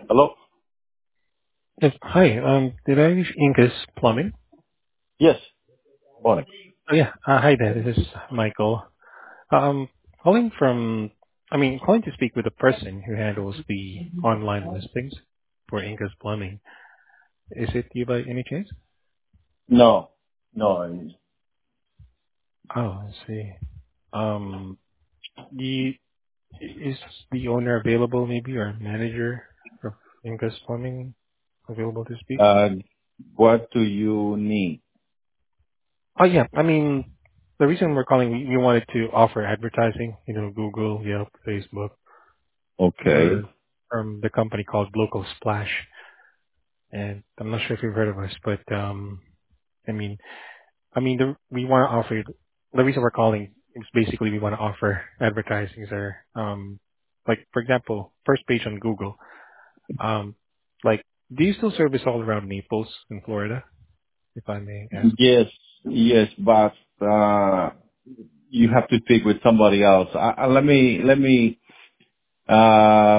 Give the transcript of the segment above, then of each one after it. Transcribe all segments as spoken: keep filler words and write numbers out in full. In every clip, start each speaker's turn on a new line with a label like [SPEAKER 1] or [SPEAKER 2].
[SPEAKER 1] Hello?
[SPEAKER 2] Yes. Hi. Um, did I reach Incas Plumbing?
[SPEAKER 1] Yes. Morning.
[SPEAKER 2] Oh, yeah. Uh, hi there. This is Michael. Um, calling from, I mean, calling to speak with the person who handles the online listings for Incas Plumbing. Is it you by any chance?
[SPEAKER 1] No. No. I-
[SPEAKER 2] Oh, I see. Um, the, is the owner available maybe or manager of Incas Plumbing available to speak?
[SPEAKER 1] Uh, what do you need?
[SPEAKER 2] Oh, yeah. I mean, the reason we're calling, we, we wanted to offer advertising, you know, Google, Yelp, Facebook.
[SPEAKER 1] Okay.
[SPEAKER 2] We're from the company called Local Splash, and I'm not sure if you've heard of us, but um, I mean, I mean, the, we want to offer. The reason we're calling is basically we want to offer advertising, sir. Um, like for example, first page on Google. Um, like, do you still service all around Naples in Florida, if I may ask?
[SPEAKER 1] Yes. Yes, but uh, you have to speak with somebody else. Uh, uh, let me. Let me. Uh,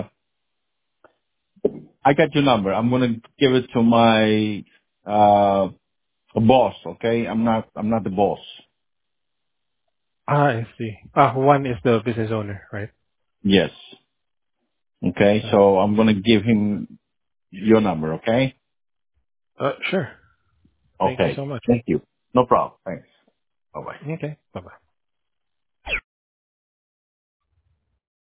[SPEAKER 1] I got your number. I'm gonna give it to my uh, boss. Okay. I'm not. I'm not the boss.
[SPEAKER 2] Ah, I see. Ah, one is the business owner, right?
[SPEAKER 1] Yes. Okay.
[SPEAKER 2] Uh,
[SPEAKER 1] So I'm gonna give him your number. Okay.
[SPEAKER 2] uh, sure. Thank you
[SPEAKER 1] Okay.
[SPEAKER 2] so much.
[SPEAKER 1] Thank you. No problem. Thanks. Bye bye.
[SPEAKER 2] Okay. Bye bye.